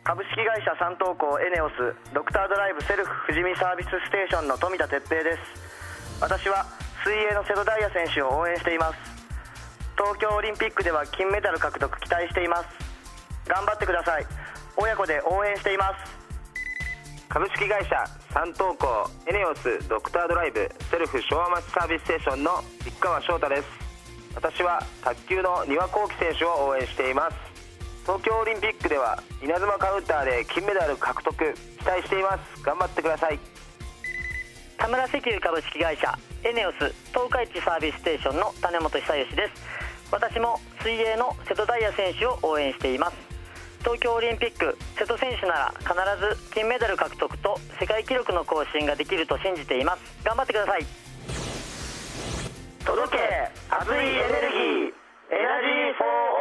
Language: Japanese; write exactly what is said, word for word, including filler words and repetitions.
株式会社三東工エネオスドクタードライブセルフ富士見サービスステーションの富田哲平です。私は水泳の瀬戸大也選手を応援しています。東京オリンピックでは金メダル獲得期待しています。頑張ってください。親子で応援しています。 株式会社三東工エネオスドクタードライブセルフ昭和町サービスステーションの市川翔太です。私は卓球の丹羽幸喜選手を応援しています。東京オリンピックでは稲妻カウンターで金メダル獲得期待しています。頑張ってください。 田村石油株式会社エネオス東海地サービスステーションの種本久義です。私も水泳の瀬戸大也選手を応援しています。東京オリンピック瀬戸選手なら必ず金メダル獲得と世界記録の更新ができると信じています。頑張ってください。 届け熱いエネルギーエナジーフォー